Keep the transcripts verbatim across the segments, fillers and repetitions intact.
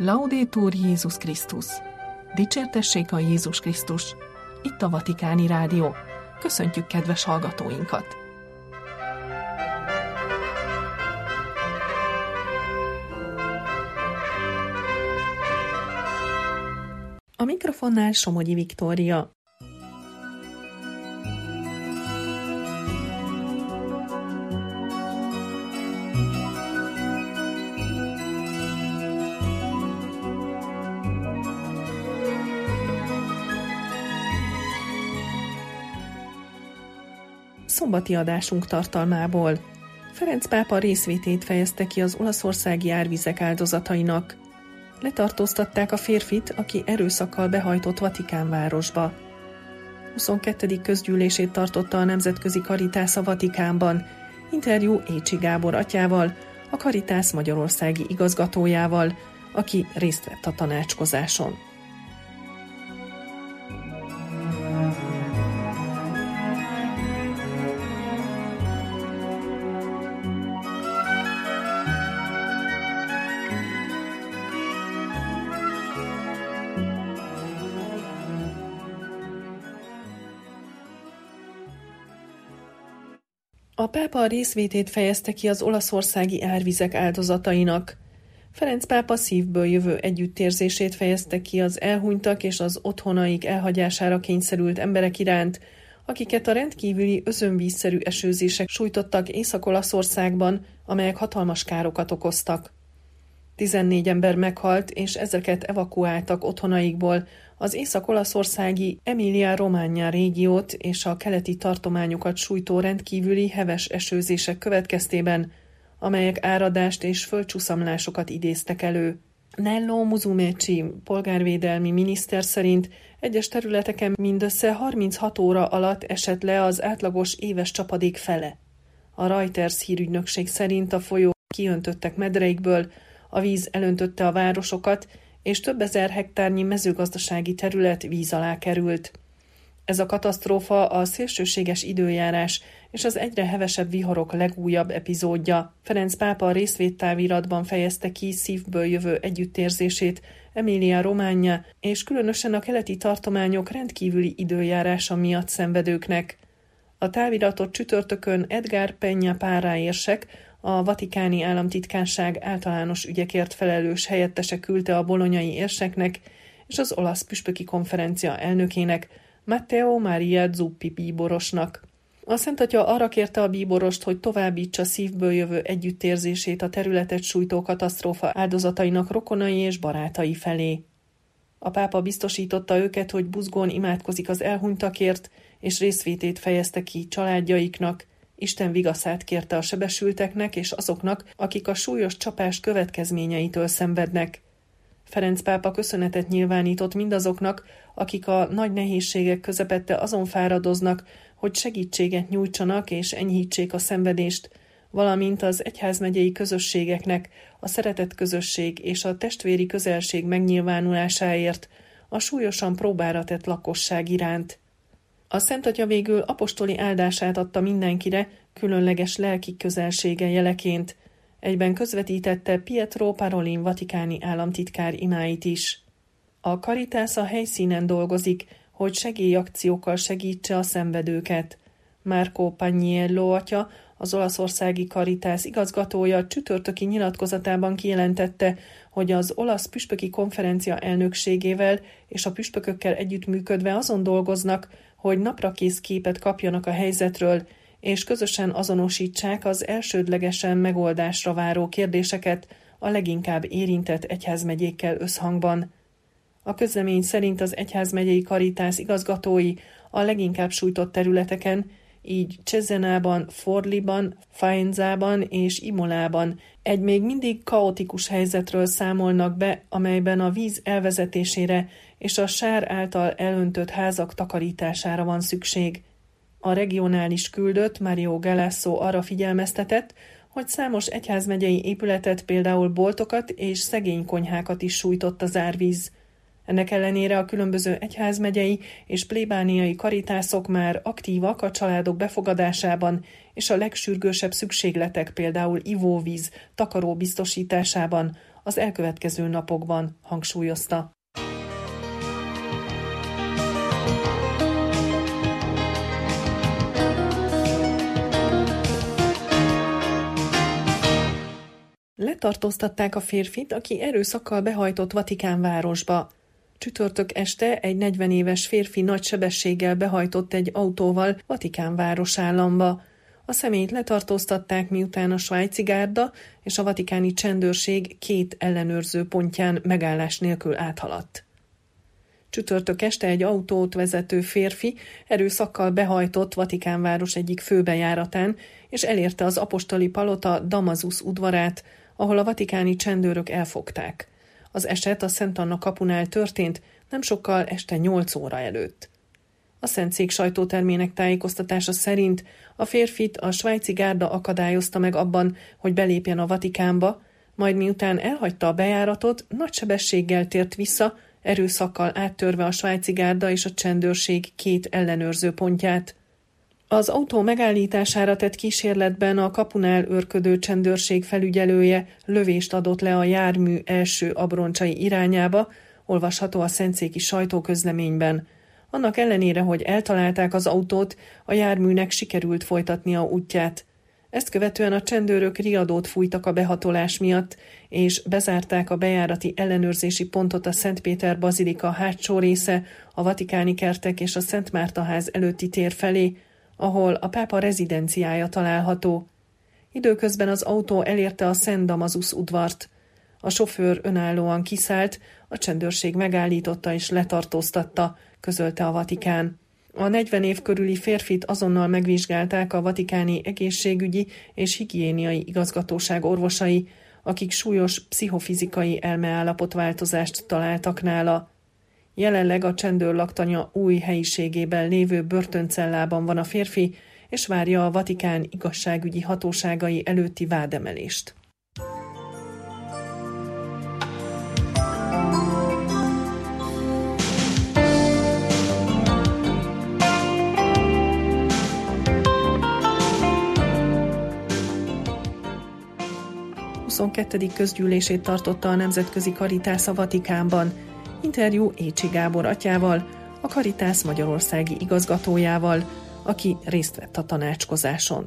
Laudetur Jézus Krisztus! Dicsértessék a Jézus Krisztus! Itt a Vatikáni Rádió. Köszöntjük kedves hallgatóinkat! A mikrofonnál Somogyi Viktória. Szombati adásunk tartalmából. Ferenc pápa részvétét fejezte ki az olaszországi árvizek áldozatainak. Letartóztatták a férfit, aki erőszakkal behajtott Vatikánvárosba. huszonkettedik közgyűlését tartotta a Nemzetközi Caritas a Vatikánban. Interjú Écsi Gábor atyával, a Caritas magyarországi igazgatójával, aki részt vett a tanácskozáson. A pápa részvétét fejezte ki az olaszországi árvizek áldozatainak. Ferenc pápa szívből jövő együttérzését fejezte ki az elhunytak és az otthonaik elhagyására kényszerült emberek iránt, akiket a rendkívüli özönvízszerű esőzések sújtottak Észak-Olaszországban, amelyek hatalmas károkat okoztak. tizennégy ember meghalt, és ezeket evakuáltak otthonaikból, az észak-olaszországi Emilia-Romagna régiót és a keleti tartományokat sújtó rendkívüli heves esőzések következtében, amelyek áradást és földcsúszamlásokat idéztek elő. Nello Musumeci polgárvédelmi miniszter szerint egyes területeken mindössze harminchat óra alatt esett le az átlagos éves csapadék fele. A Reuters hírügynökség szerint a folyók kiöntöttek medreikből, a víz elöntötte a városokat, és több ezer hektárnyi mezőgazdasági terület víz alá került. Ez a katasztrófa a szélsőséges időjárás és az egyre hevesebb viharok legújabb epizódja. Ferenc pápa a részvédtáviratban fejezte ki szívből jövő együttérzését Emilia-Romagna és különösen a keleti tartományok rendkívüli időjárása miatt szenvedőknek. A táviratot csütörtökön Edgar Peña Parra érsek, a Vatikáni Államtitkárság általános ügyekért felelős helyettese küldte a bolonyai érseknek és az olasz püspöki konferencia elnökének, Matteo Maria Zuppi bíborosnak. A Szent Atya arra kérte a bíborost, hogy továbbítsa szívből jövő együttérzését a területet sújtó katasztrófa áldozatainak rokonai és barátai felé. A pápa biztosította őket, hogy buzgón imádkozik az elhunytakért, és részvétét fejezte ki családjaiknak. Isten vigaszát kérte a sebesülteknek és azoknak, akik a súlyos csapás következményeitől szenvednek. Ferenc pápa köszönetet nyilvánított mindazoknak, akik a nagy nehézségek közepette azon fáradoznak, hogy segítséget nyújtsanak és enyhítsék a szenvedést, valamint az egyházmegyei közösségeknek, a szeretett közösség és a testvéri közelség megnyilvánulásáért, a súlyosan próbára tett lakosság iránt. A Szent Atya végül apostoli áldását adta mindenkire, különleges lelki közelsége jeleként. Egyben közvetítette Pietro Parolin vatikáni államtitkár imáit is. A Caritas a helyszínen dolgozik, hogy segélyakciókkal segítse a szenvedőket. Marco Pagniello atya, az olaszországi Caritas igazgatója csütörtöki nyilatkozatában kijelentette, hogy az olasz püspöki konferencia elnökségével és a püspökökkel együttműködve azon dolgoznak, hogy naprakész képet kapjanak a helyzetről, és közösen azonosítsák az elsődlegesen megoldásra váró kérdéseket a leginkább érintett egyházmegyékkel összhangban. A közlemény szerint az egyházmegyei Caritas igazgatói a leginkább sújtott területeken, így Cesenában, Forliban, Faenzában és Imolában egy még mindig kaotikus helyzetről számolnak be, amelyben a víz elvezetésére és a sár által elöntött házak takarítására van szükség. A regionális küldött Mario Galasso arra figyelmeztetett, hogy számos egyházmegyei épületet, például boltokat és szegény konyhákat is sújtott az árvíz. Ennek ellenére a különböző egyházmegyei és plébániai karitászok már aktívak a családok befogadásában és a legsürgősebb szükségletek, például ivóvíz, takaró biztosításában, az elkövetkező napokban, hangsúlyozta. Letartóztatták a férfit, aki erőszakkal behajtott Vatikánvárosba. Csütörtök este egy negyven éves férfi nagy sebességgel behajtott egy autóval Vatikán városállamba. A személyt letartóztatták, miután a svájci gárda és a vatikáni csendőrség két ellenőrző pontján megállás nélkül áthaladt. Csütörtök este egy autót vezető férfi erőszakkal behajtott Vatikánváros egyik főbejáratán, és elérte az apostoli palota Damasus udvarát, ahol a vatikáni csendőrök elfogták. Az eset a Szent Anna kapunál történt, nem sokkal este nyolc óra előtt. A Szentszék sajtótermének tájékoztatása szerint a férfit a svájci gárda akadályozta meg abban, hogy belépjen a Vatikánba, majd miután elhagyta a bejáratot, nagy sebességgel tért vissza, erőszakkal áttörve a svájci gárda és a csendőrség két ellenőrző pontját. Az autó megállítására tett kísérletben a kapunál őrködő csendőrség felügyelője lövést adott le a jármű első abroncsai irányába, olvasható a szentszéki sajtóközleményben. Annak ellenére, hogy eltalálták az autót, a járműnek sikerült folytatnia útját. Ezt követően a csendőrök riadót fújtak a behatolás miatt, és bezárták a bejárati ellenőrzési pontot a Szent Péter bazilika hátsó része, a vatikáni kertek és a Szent Márta ház előtti tér felé, ahol a pápa rezidenciája található. Időközben az autó elérte a Szent Damasus udvart. A sofőr önállóan kiszállt, a csendőrség megállította és letartóztatta, közölte a Vatikán. A negyven év körüli férfit azonnal megvizsgálták a vatikáni egészségügyi és higiéniai igazgatóság orvosai, akik súlyos pszichofizikai elmeállapotváltozást találtak nála. Jelenleg a csendőrlaktanya új helyiségében lévő börtöncellában van a férfi, és várja a Vatikán igazságügyi hatóságai előtti vádemelést. huszonkettedik közgyűlését tartotta a Nemzetközi Caritas a Vatikánban. Interjú Écsi Gábor atyával, a Caritas magyarországi igazgatójával, aki részt vett a tanácskozáson.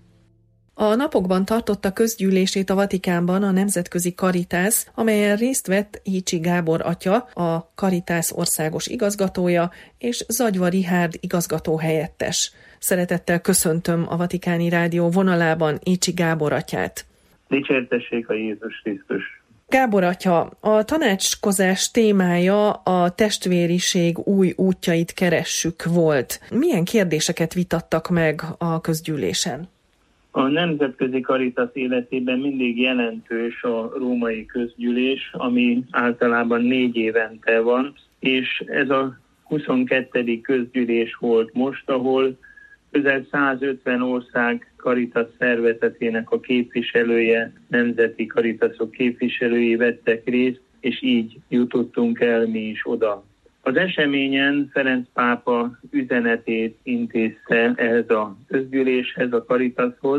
A napokban tartotta közgyűlését a Vatikánban a Nemzetközi Caritas, amelyen részt vett Écsi Gábor atya, a Caritas országos igazgatója, és Zagyva Richárd igazgató helyettes. Szeretettel köszöntöm a Vatikáni Rádió vonalában Écsi Gábor atyát. Dicsértessék a Jézus Krisztus! Gábor atya, a tanácskozás témája a testvériség új útjait keressük volt. Milyen kérdéseket vitattak meg a közgyűlésen? A Nemzetközi Caritas életében mindig jelentős a római közgyűlés, ami általában négy évente van, és ez a huszonkettedik közgyűlés volt most, ahol közel százötven ország Caritas szervezetének a képviselője, nemzeti Caritasok képviselői vettek részt, és így jutottunk el mi is oda. Az eseményen Ferenc pápa üzenetét intézte ehhez a közgyűléshez, a Caritashoz,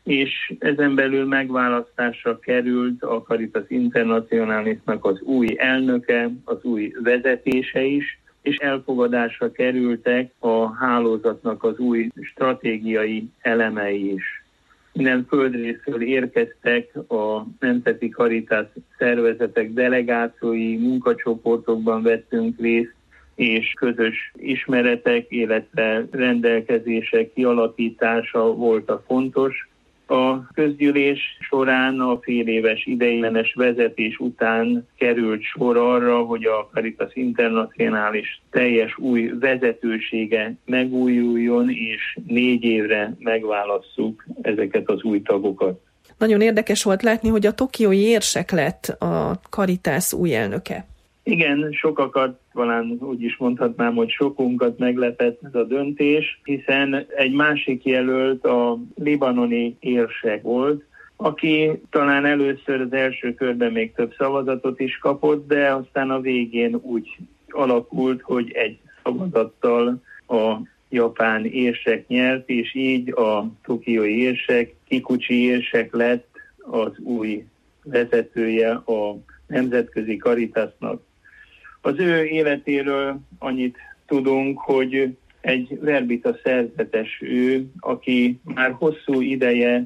és ezen belül megválasztásra került a Caritas Internationalisnak az új elnöke, az új vezetése is, és elfogadásra kerültek a hálózatnak az új stratégiai elemei is. Minden földrészről érkeztek a Nemzeti Caritas szervezetek delegációi, munkacsoportokban vettünk részt, és közös ismeretek, illetve rendelkezések kialakítása volt a fontos. A közgyűlés során a féléves ideiglenes vezetés után került sor arra, hogy a Caritas Internacionalis teljes új vezetősége megújuljon, és négy évre megválasszuk ezeket az új tagokat. Nagyon érdekes volt látni, hogy a tokiói érsek lett a Caritas új elnöke. Igen, sokakat, talán úgy is mondhatnám, hogy sokunkat meglepett ez a döntés, hiszen egy másik jelölt a libanoni érsek volt, aki talán először az első körben még több szavazatot is kapott, de aztán a végén úgy alakult, hogy egy szavazattal a japán érsek nyert, és így a tokiói érsek, Kikuchi érsek lett az új vezetője a Nemzetközi Caritasnak. Az ő életéről annyit tudunk, hogy egy verbita szerzetes ő, aki már hosszú ideje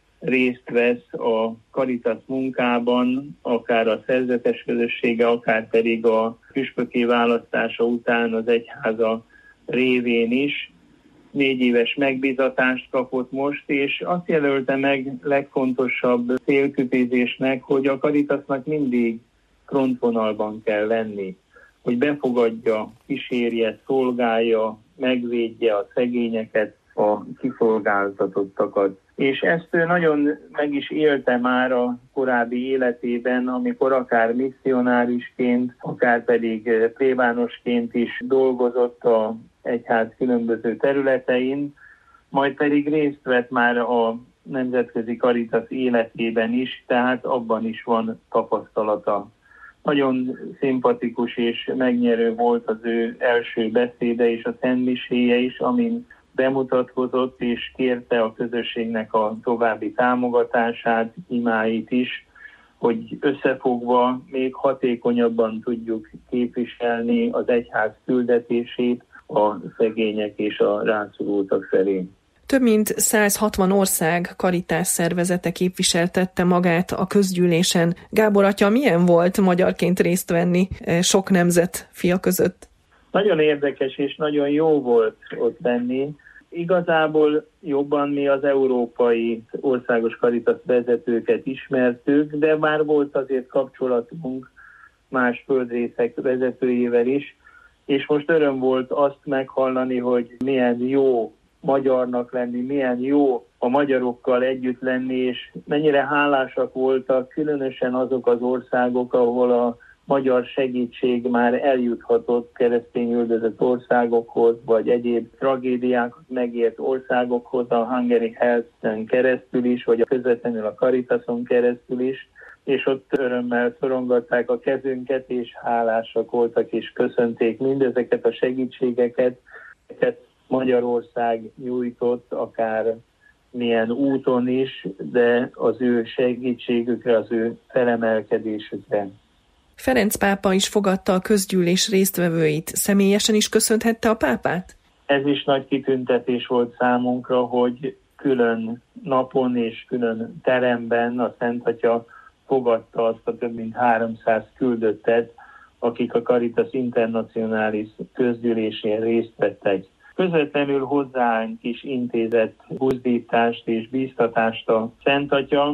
részt vesz a Caritas munkában, akár a szerzetes közössége, akár pedig a püspökké választása után az egyháza révén is. Négy éves megbízatást kapott most, és azt jelölte meg legfontosabb célkitűzésnek, hogy a Caritasnak mindig frontvonalban kell lenni, hogy befogadja, kísérje, szolgálja, megvédje a szegényeket, a kiszolgáltatottakat. És ezt ő nagyon meg is élte már a korábbi életében, amikor akár misszionárisként, akár pedig plébánosként is dolgozott az egyház különböző területein, majd pedig részt vett már a Nemzetközi Caritas életében is, tehát abban is van tapasztalata. Nagyon szimpatikus és megnyerő volt az ő első beszéde és a szentmiséje is, amin bemutatkozott és kérte a közösségnek a további támogatását, imáit is, hogy összefogva még hatékonyabban tudjuk képviselni az egyház küldetését a szegények és a rászorultak felé. Több mint száz hatvan ország Caritas szervezete képviseltette magát a közgyűlésen. Gábor atya, milyen volt magyarként részt venni sok nemzet fia között? Nagyon érdekes és nagyon jó volt ott lenni. Igazából jobban mi az európai országos Caritas vezetőket ismertük, de már volt azért kapcsolatunk más földrészek vezetőjével is, és most öröm volt azt meghallani, hogy milyen jó magyarnak lenni, milyen jó a magyarokkal együtt lenni, és mennyire hálásak voltak, különösen azok az országok, ahol a magyar segítség már eljuthatott keresztényüldözött országokhoz, vagy egyéb tragédiákat megért országokhoz, a Hungary Health-en keresztül is, vagy a közvetlenül a Caritason keresztül is, és ott örömmel szorongatták a kezünket, és hálásak voltak, és köszönték mindezeket a segítségeket, ezeket Magyarország nyújtott, akár milyen úton is, de az ő segítségükre, az ő felemelkedésükre. Ferenc pápa is fogadta a közgyűlés résztvevőit. Személyesen is köszönhette a pápát? Ez is nagy kitüntetés volt számunkra, hogy külön napon és külön teremben a Szent Atya fogadta azt a több mint háromszáz küldöttet, akik a Caritas Internationalis közgyűlésén részt vettek. Közvetlenül hozzánk is intézett buzdítást és bíztatást a Szent Atya,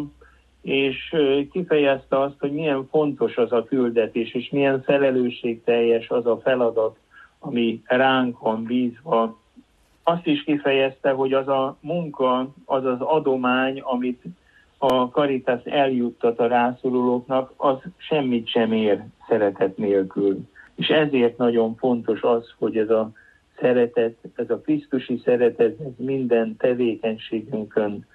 és kifejezte azt, hogy milyen fontos az a küldetés, és milyen felelősségteljes az a feladat, ami ránk van bízva. Azt is kifejezte, hogy az a munka, az az adomány, amit a Caritas eljuttat a rászorulóknak, az semmit sem ér szeretet nélkül. És ezért nagyon fontos az, hogy ez a szeretet, ez a krisztusi szeretet, ez minden tevékenységünkön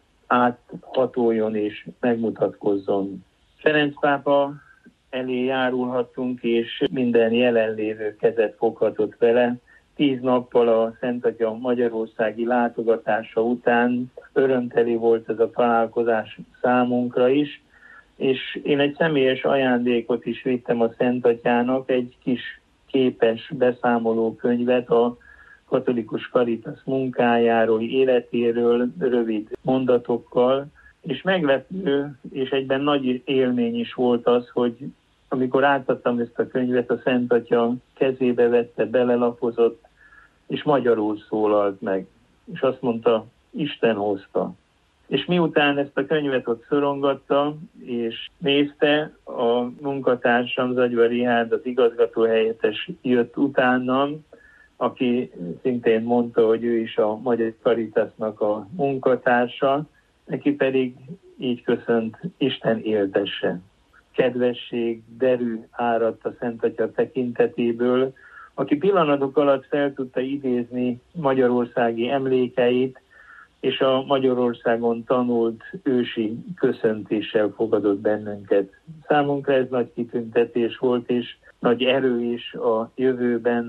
áthatoljon és megmutatkozzon. Ferenc pápa elé járulhattunk, és minden jelenlévő kezet foghatott vele. Tíz nappal a Szent Atya magyarországi látogatása után örömteli volt ez a találkozás számunkra is, és én egy személyes ajándékot is vittem a Szent Atyának, egy kis képes beszámoló könyvet a katolikus Caritas munkájáról, életéről, rövid mondatokkal, és meglepő, és egyben nagy élmény is volt az, hogy amikor átadtam ezt a könyvet, a Szent Atya kezébe vette, belelapozott, és magyarul szólalt meg. És azt mondta, Isten hozta. És miután ezt a könyvet ott szorongatta, és nézte, a munkatársam, Zagyva Rihárd, az igazgatóhelyettes jött utánam, aki szintén mondta, hogy ő is a Magyar Caritasnak a munkatársa, neki pedig így köszönt, Isten éltesse. Kedvesség, derű áradt a Szent Atya tekintetéből, aki pillanatok alatt fel tudta idézni magyarországi emlékeit, és a Magyarországon tanult ősi köszöntéssel fogadott bennünket. Számunkra ez nagy kitüntetés volt, és nagy erő is a jövőben, a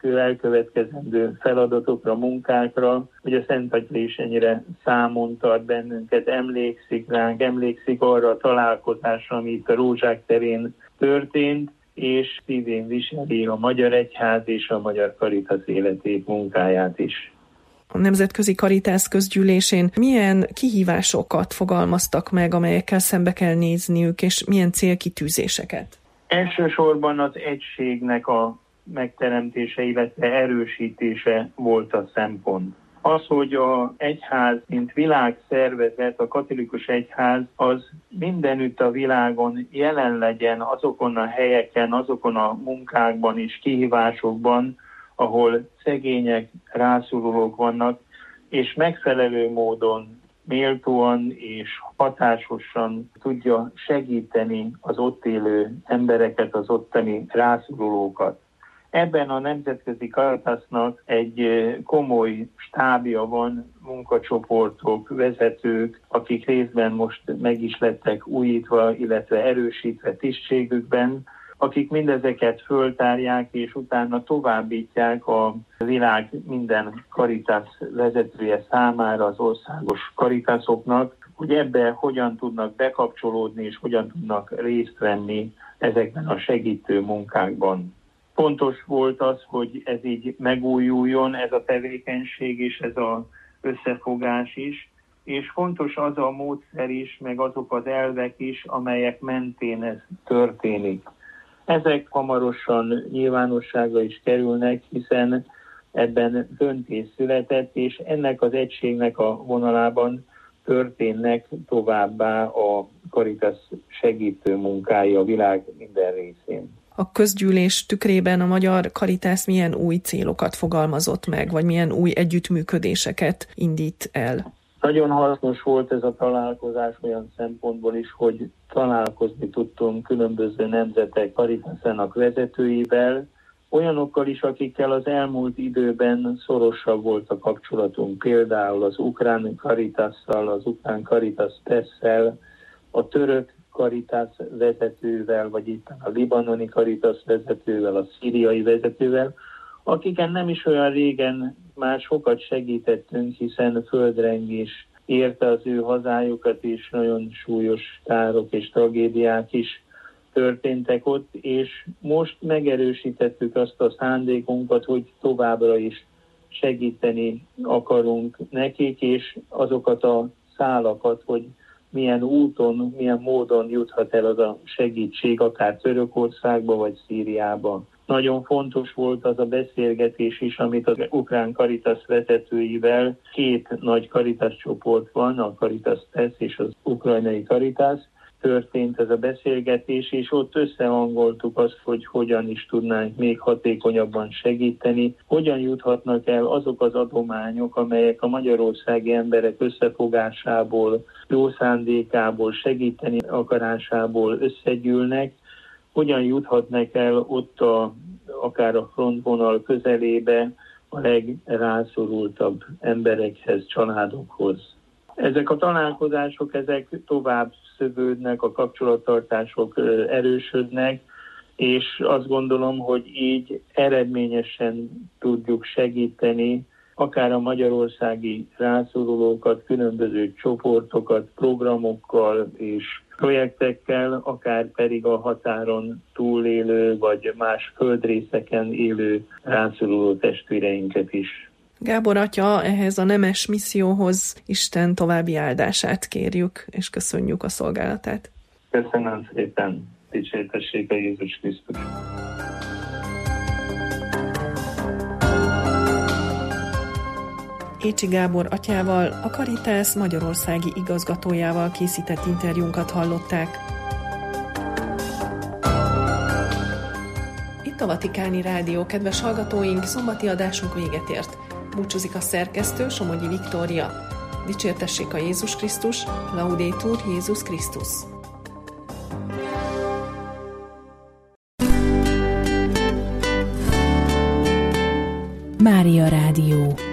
elkövetkezendő feladatokra, munkákra, hogy a Szent Atya is ennyire számon tart bennünket, emlékszik ránk, emlékszik arra a találkozásra, ami itt a Rózsák terén történt, és szívén viseli a Magyar Egyház és a Magyar Caritas életét, munkáját is. A Nemzetközi Caritas közgyűlésén milyen kihívásokat fogalmaztak meg, amelyekkel szembe kell nézniük, és milyen célkitűzéseket? Elsősorban az egységnek a megteremtése, illetve erősítése volt a szempont. Az, hogy az egyház, mint világszervezet, a katolikus egyház, az mindenütt a világon jelen legyen azokon a helyeken, azokon a munkákban és kihívásokban, ahol szegények, rászorulók vannak, és megfelelő módon, méltóan és hatásosan tudja segíteni az ott élő embereket, az ottani rászorulókat. Ebben a Nemzetközi Caritasnak egy komoly stábja van, munkacsoportok, vezetők, akik részben most meg is lettek újítva, illetve erősítve tisztségükben, akik mindezeket föltárják, és utána továbbítják a világ minden Caritas vezetője számára, az országos Caritasoknak, hogy ebbe hogyan tudnak bekapcsolódni, és hogyan tudnak részt venni ezekben a segítő munkákban. Fontos volt az, hogy ez így megújuljon, ez a tevékenység és ez az összefogás is, és fontos az a módszer is, meg azok az elvek is, amelyek mentén ez történik. Ezek hamarosan nyilvánosságra is kerülnek, hiszen ebben döntés született, és ennek az egységnek a vonalában történnek továbbá a Caritas segítő munkái a világ minden részén. A közgyűlés tükrében a Magyar Caritas milyen új célokat fogalmazott meg, vagy milyen új együttműködéseket indít el? Nagyon hasznos volt ez a találkozás olyan szempontból is, hogy találkozni tudtunk különböző nemzetek Caritásának vezetőivel, olyanokkal is, akikkel az elmúlt időben szorosabb volt a kapcsolatunk, például az ukrán Caritasszal, az ukrán Caritas Pesszel, a török Caritas vezetővel, vagy itt a libanoni Caritas vezetővel, a szíriai vezetővel, akiken nem is olyan régen már sokat segítettünk, hiszen földrengés érte az ő hazájukat, és nagyon súlyos károk és tragédiák is történtek ott, és most megerősítettük azt a szándékunkat, hogy továbbra is segíteni akarunk nekik, és azokat a szálakat, hogy milyen úton, milyen módon juthat el az a segítség, akár Törökországba vagy Szíriába. Nagyon fontos volt az a beszélgetés is, amit az ukrán Caritas vezetőivel, két nagy Caritas csoport van, a Caritas Pesz és az ukrajnai Caritas, történt ez a beszélgetés, és ott összehangoltuk azt, hogy hogyan is tudnánk még hatékonyabban segíteni, hogyan juthatnak el azok az adományok, amelyek a magyarországi emberek összefogásából, jó szándékából, segíteni akarásából összegyűlnek, hogyan juthatnak el ott a, akár a frontvonal közelébe a legrászorultabb emberekhez, családokhoz. Ezek a találkozások, ezek tovább szövődnek, a kapcsolattartások erősödnek, és azt gondolom, hogy így eredményesen tudjuk segíteni akár a magyarországi rászorulókat, különböző csoportokat, programokkal és projektekkel, akár pedig a határon túlélő vagy más földrészeken élő rászoruló testvéreinket is. Gábor atya, ehhez a nemes misszióhoz Isten további áldását kérjük, és köszönjük a szolgálatát. Köszönöm szépen, dicsértessék a Jézus Krisztus. Écsi Gábor atyával, a Caritas magyarországi igazgatójával készített interjúnkat hallották. Itt a Vatikáni Rádió, kedves hallgatóink, szombati adásunk véget ért. Búcsúzik a szerkesztő, Somogyi Viktória. Dicsértessék a Jézus Krisztus, Laudetur Jézus Krisztus. Mária Rádió.